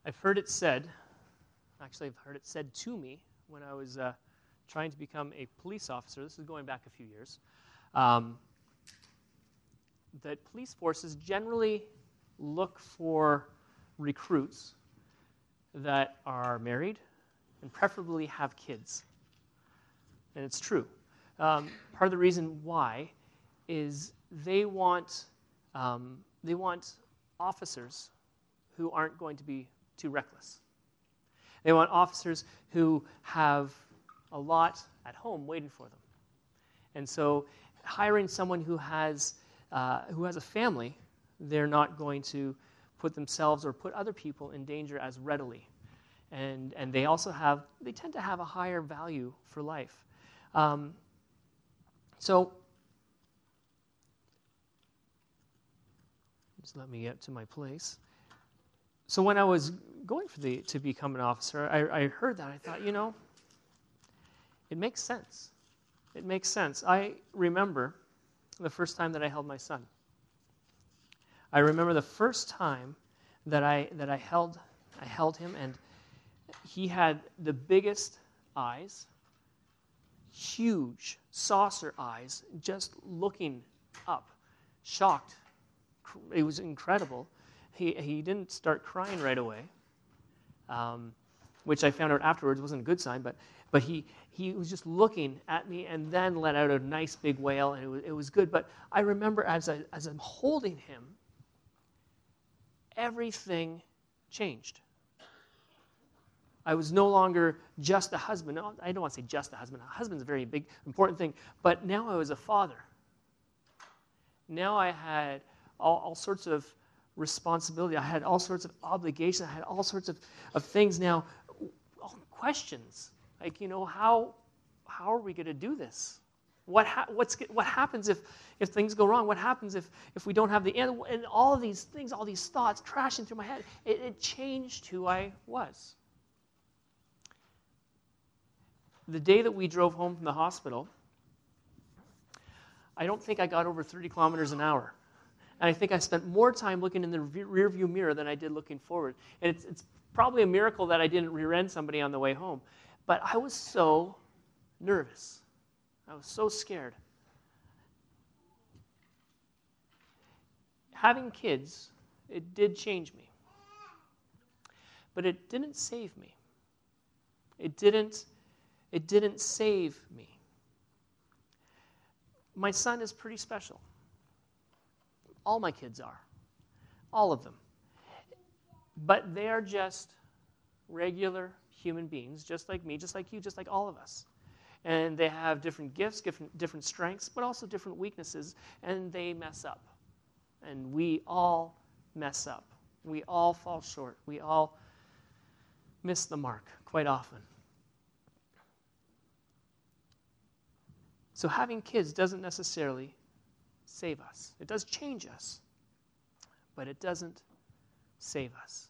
I've heard it said, actually I've heard it said to me when I was trying to become a police officer. This is going back a few years. That police forces generally look for recruits that are married and preferably have kids. And it's true. Part of the reason why is they want officers who aren't going to be too reckless. They want officers who have a lot at home waiting for them. And so hiring someone who has a family, they're not going to put themselves or put other people in danger as readily. And they tend to have a higher value for life. So just let me get to my place. So when I was going to become an officer, I heard that. I thought, it makes sense. It makes sense. I remember the first time that I held my son. I remember the first time that I held him, and he had the biggest eyes, huge saucer eyes, just looking up, shocked. It was incredible. He didn't start crying right away, which I found out afterwards wasn't a good sign, but he was just looking at me and then let out a nice big wail, and it was good. But I remember as I'm holding him, everything changed. I was no longer just a husband. No, I don't want to say just a husband. A husband's a very big, important thing. But now I was a father. Now I had all sorts of responsibility. I had all sorts of obligations. I had all sorts of things now, questions. Like, how are we going to do this? What happens if things go wrong? What happens if we don't have the end? And all of these things, all these thoughts crashing through my head, it changed who I was. The day that we drove home from the hospital, I don't think I got over 30 kilometers an hour. And I think I spent more time looking in the rearview mirror than I did looking forward. And it's probably a miracle that I didn't rear-end somebody on the way home. But I was so nervous. I was so scared. Having kids, it did change me. But it didn't save me. It didn't save me. My son is pretty special. All my kids are. All of them. But they are just regular human beings, just like me, just like you, just like all of us. And they have different gifts, different strengths, but also different weaknesses, and they mess up. And we all mess up. We all fall short. We all miss the mark quite often. So having kids doesn't necessarily save us. It does change us, but it doesn't save us.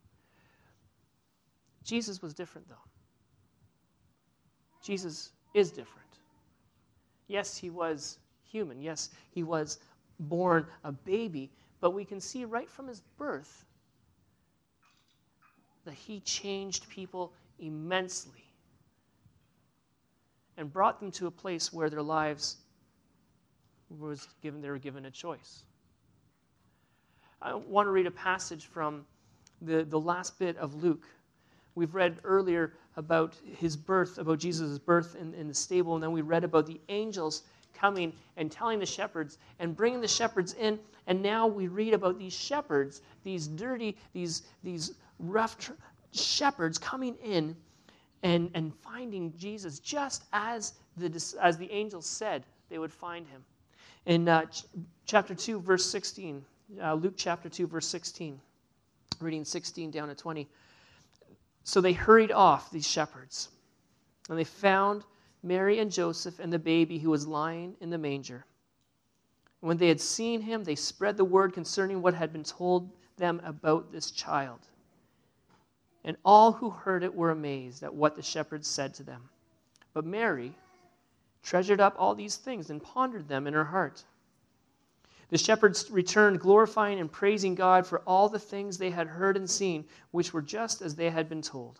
Jesus was different, though. Jesus is different. Yes, he was human. Yes, he was born a baby, but we can see right from his birth that he changed people immensely and brought them to a place where their lives they were given a choice. I want to read a passage from the last bit of Luke. We've read earlier about his birth, about Jesus' birth in the stable, and then we read about the angels coming and telling the shepherds and bringing the shepherds in, and now we read about these shepherds, these dirty, these rough shepherds coming in and finding Jesus just as the angels said they would find him. In chapter 2, verse 16, Luke chapter 2, verse 16, reading 16 down to 20. So they hurried off, these shepherds, and they found Mary and Joseph and the baby who was lying in the manger. When they had seen him, they spread the word concerning what had been told them about this child. And all who heard it were amazed at what the shepherds said to them. But Mary treasured up all these things and pondered them in her heart. The shepherds returned, glorifying and praising God for all the things they had heard and seen, which were just as they had been told.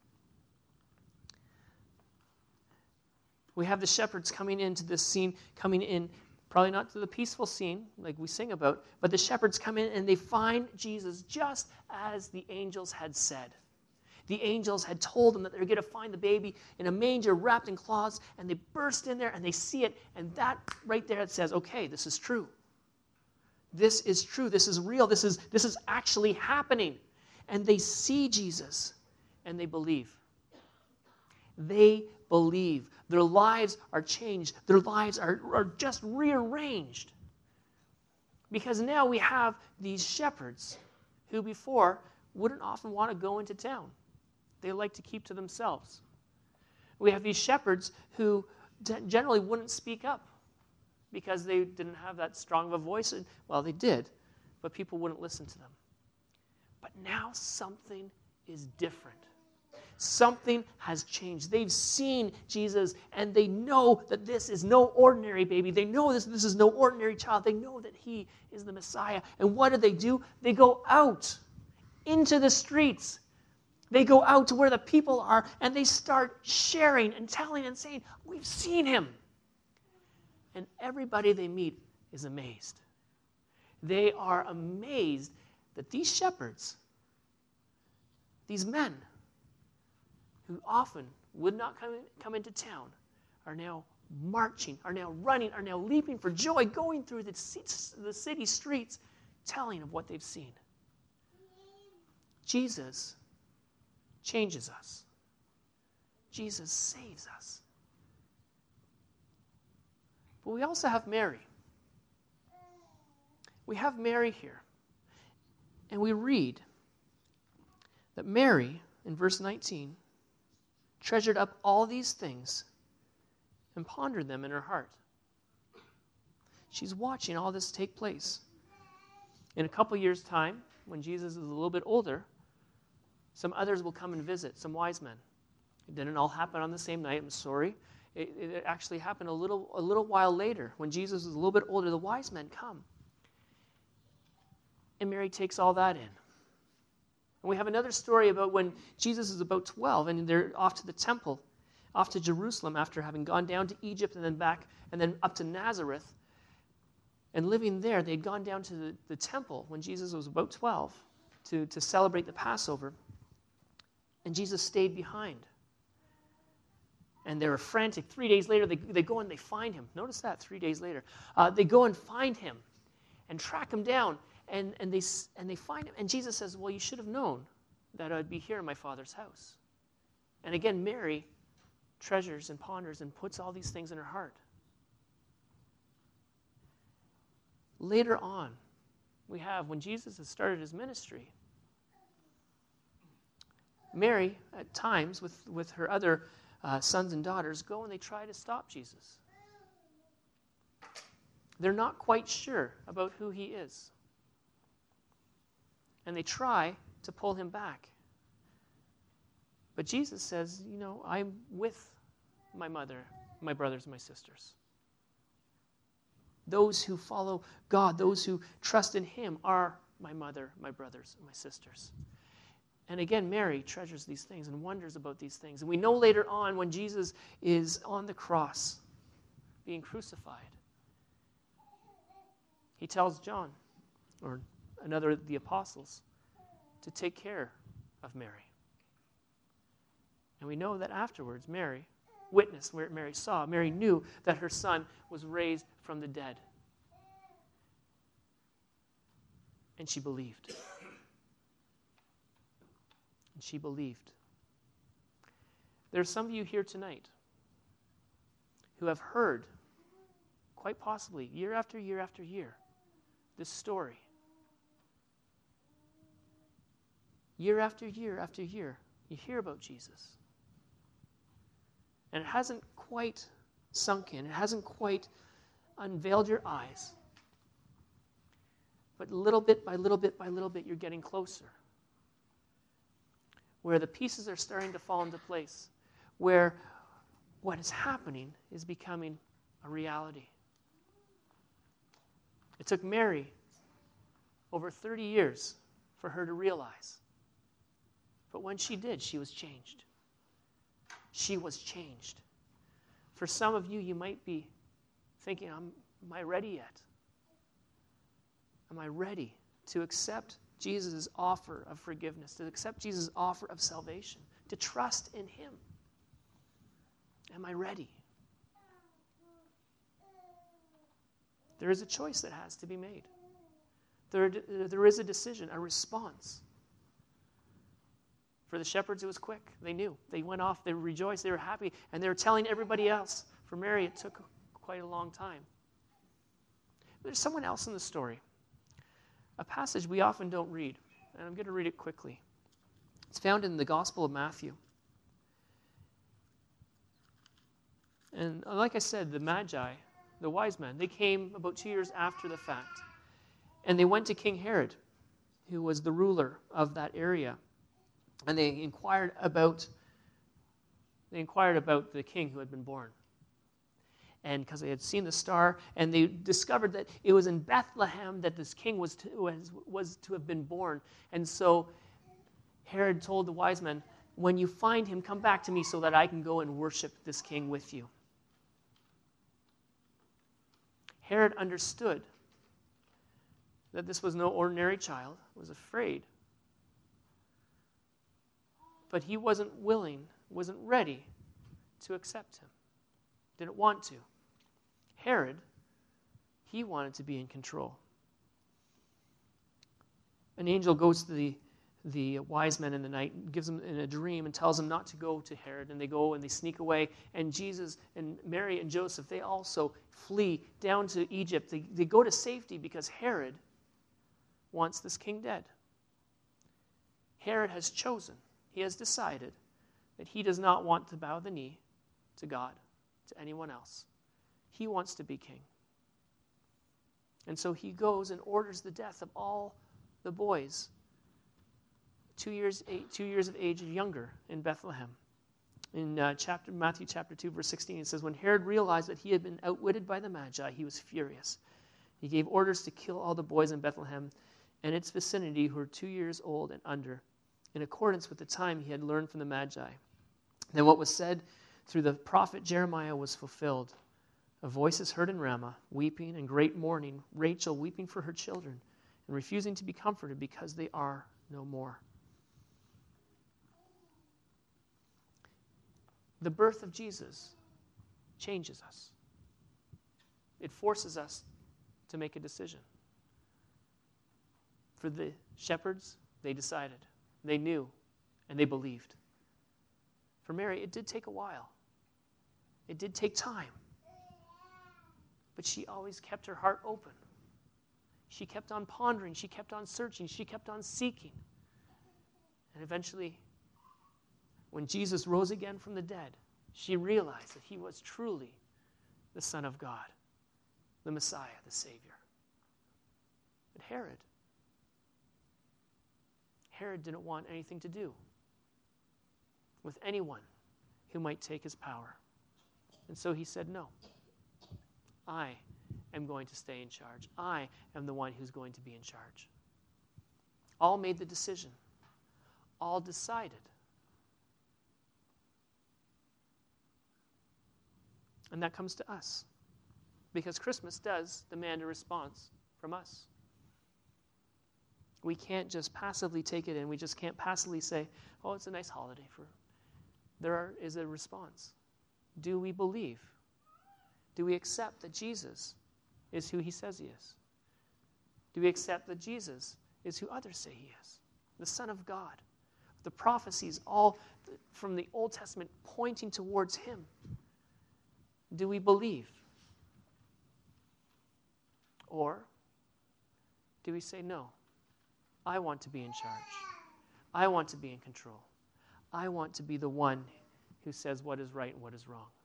We have the shepherds coming into this scene, coming in, probably not to the peaceful scene like we sing about, but the shepherds come in and they find Jesus just as the angels had said. The angels had told them that they're going to find the baby in a manger wrapped in cloths, and they burst in there and they see it, and that right there it says, okay, this is true. This is true. This is real. This is actually happening. And they see Jesus and they believe. They believe. Their lives are changed. Their lives are just rearranged. Because now we have these shepherds who before wouldn't often want to go into town. They like to keep to themselves. We have these shepherds who generally wouldn't speak up because they didn't have that strong of a voice. Well, they did, but people wouldn't listen to them. But now something is different. Something has changed. They've seen Jesus, and they know that this is no ordinary baby. They know this is no ordinary child. They know that he is the Messiah. And what do? They go out into the streets. They go out to where the people are, and they start sharing and telling and saying, we've seen him. And everybody they meet is amazed. They are amazed that these shepherds, these men who often would not come into town, are now marching, are now running, are now leaping for joy, going through the city streets, telling of what they've seen. Jesus changes us. Jesus saves us. But we also have Mary. We have Mary here. And we read that Mary, in verse 19, treasured up all these things and pondered them in her heart. She's watching all this take place. In a couple years' time, when Jesus is a little bit older, some others will come and visit, some wise men. It didn't all happen on the same night, I'm sorry. It actually happened a little while later. When Jesus was a little bit older, the wise men come. And Mary takes all that in. And we have another story about when Jesus is about 12, and they're off to the temple, off to Jerusalem after having gone down to Egypt and then back, and then up to Nazareth. And living there, they'd gone down to the temple when Jesus was about 12 to celebrate the Passover. And Jesus stayed behind. And they were frantic. 3 days later, they go and they find him. Notice that, 3 days later. They go and find him and track him down. And they find him. And Jesus says, well, you should have known that I'd be here in my Father's house. And again, Mary treasures and ponders and puts all these things in her heart. Later on, we have, when Jesus has started his ministry, Mary, at times, with her other sons and daughters, go and they try to stop Jesus. They're not quite sure about who he is. And they try to pull him back. But Jesus says, I'm with my mother, my brothers, and my sisters. Those who follow God, those who trust in him are my mother, my brothers, and my sisters. And again, Mary treasures these things and wonders about these things. And we know later on when Jesus is on the cross, being crucified, he tells John, or another of the apostles, to take care of Mary. And we know that afterwards, Mary witnessed where Mary saw. Mary knew that her son was raised from the dead. And she believed. And she believed. There are some of you here tonight who have heard, quite possibly, year after year after year, this story. Year after year after year, you hear about Jesus. And it hasn't quite sunk in. It hasn't quite unveiled your eyes. But little bit by little bit by little bit, you're getting closer. Where the pieces are starting to fall into place. Where what is happening is becoming a reality. It took Mary over 30 years for her to realize. But when she did, she was changed. She was changed. For some of you, you might be thinking, am I ready yet? Am I ready to accept Jesus' offer of forgiveness, to accept Jesus' offer of salvation, to trust in him? Am I ready? There is a choice that has to be made. There is a decision, a response. For the shepherds, it was quick. They knew. They went off. They rejoiced. They were happy. And they were telling everybody else. For Mary, it took quite a long time. But there's someone else in the story. A passage we often don't read. And I'm going to read it quickly. It's found in the Gospel of Matthew. And like I said, the Magi, the wise men, they came about 2 years after the fact. And they went to King Herod, who was the ruler of that area. And they inquired about the king who had been born. And because they had seen the star, and they discovered that it was in Bethlehem that this king was to have been born. And so Herod told the wise men, when you find him, come back to me so that I can go and worship this king with you. Herod understood that this was no ordinary child, was afraid. But he wasn't willing, wasn't ready to accept him. Didn't want to. Herod, he wanted to be in control. An angel goes to the wise men in the night, gives them in a dream and tells them not to go to Herod. And they go and they sneak away. And Jesus and Mary and Joseph, they also flee down to Egypt. They go to safety because Herod wants this king dead. Herod has chosen. He has decided that he does not want to bow the knee to God, to anyone else. He wants to be king. And so he goes and orders the death of all the boys 2 years of age or younger in Bethlehem. In Matthew chapter 2, verse 16, it says, when Herod realized that he had been outwitted by the Magi, he was furious. He gave orders to kill all the boys in Bethlehem and its vicinity who were 2 years old and under, in accordance with the time he had learned from the Magi. Then what was said through the prophet Jeremiah was fulfilled. A voice is heard in Ramah, weeping and great mourning, Rachel weeping for her children and refusing to be comforted because they are no more. The birth of Jesus changes us. It forces us to make a decision. For the shepherds, they decided. They knew, and they believed. For Mary, it did take a while. It did take time. But she always kept her heart open. She kept on pondering. She kept on searching. She kept on seeking. And eventually, when Jesus rose again from the dead, she realized that he was truly the Son of God, the Messiah, the Savior. But Herod didn't want anything to do with anyone who might take his power. And so he said, no, I am going to stay in charge. I am the one who's going to be in charge. All made the decision. All decided. And that comes to us. Because Christmas does demand a response from us. We can't just passively take it in. We just can't passively say, oh, it's a nice holiday. There is a response. Do we believe? Do we accept that Jesus is who he says he is? Do we accept that Jesus is who others say he is? The Son of God. The prophecies all from the Old Testament pointing towards him. Do we believe? Or do we say, no, I want to be in charge. I want to be in control. I want to be the one who says what is right and what is wrong.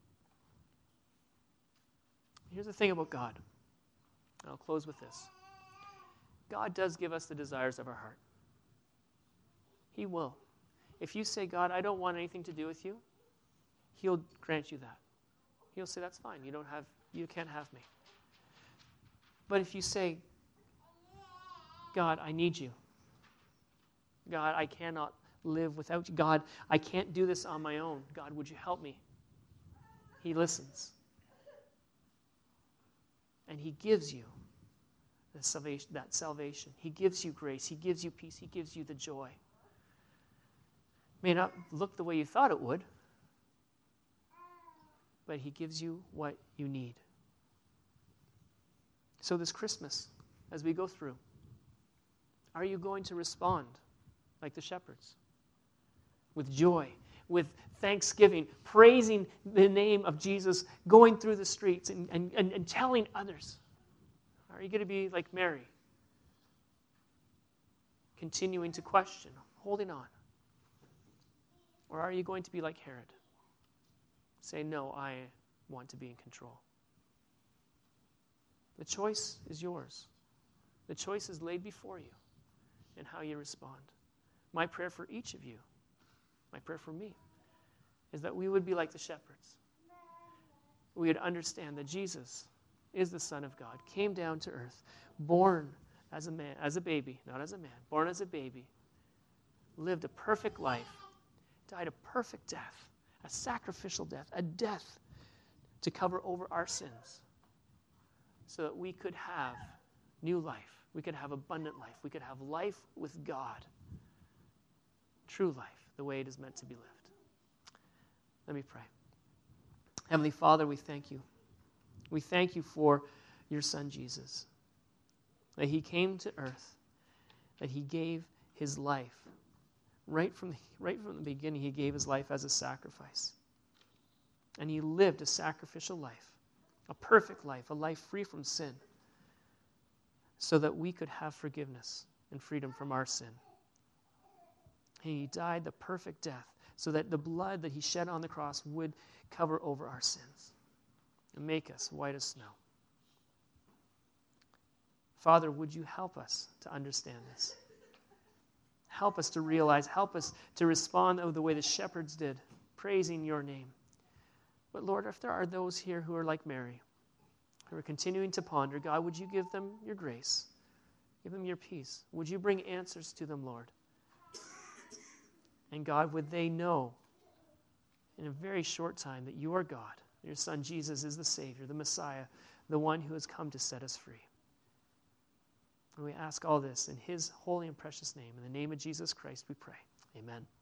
Here's the thing about God. I'll close with this. God does give us the desires of our heart. He will. If you say, God, I don't want anything to do with you, he'll grant you that. He'll say, that's fine. You can't have me. But if you say, God, I need you. God, I cannot live without you. God, I can't do this on my own. God, would you help me? He listens. And he gives you that salvation. He gives you grace. He gives you peace. He gives you the joy. May not look the way you thought it would, but he gives you what you need. So this Christmas, as we go through, are you going to respond like the shepherds? With joy, with thanksgiving, praising the name of Jesus, going through the streets and telling others? Are you going to be like Mary? Continuing to question, holding on? Or are you going to be like Herod? Say, no, I want to be in control. The choice is yours. The choice is laid before you in how you respond. My prayer for each of you, my prayer for me, is that we would be like the shepherds. We would understand that Jesus is the Son of God, came down to earth, born as a man, as a baby, not as a man, born as a baby, lived a perfect life, died a perfect death, a sacrificial death, a death to cover over our sins, so that we could have new life, we could have abundant life, we could have life with God, true life, the way it is meant to be lived. Let me pray. Heavenly Father, we thank you. We thank you for your Son, Jesus, that he came to earth, that he gave his life. Right from the beginning, he gave his life as a sacrifice. And he lived a sacrificial life, a perfect life, a life free from sin, so that we could have forgiveness and freedom from our sin. He died the perfect death so that the blood that he shed on the cross would cover over our sins and make us white as snow. Father, would you help us to understand this? Help us to realize, help us to respond the way the shepherds did, praising your name. But Lord, if there are those here who are like Mary, who are continuing to ponder, God, would you give them your grace? Give them your peace. Would you bring answers to them, Lord? And God, would they know in a very short time that you are God, your Son Jesus is the Savior, the Messiah, the one who has come to set us free. And we ask all this in his holy and precious name. In the name of Jesus Christ we pray. Amen.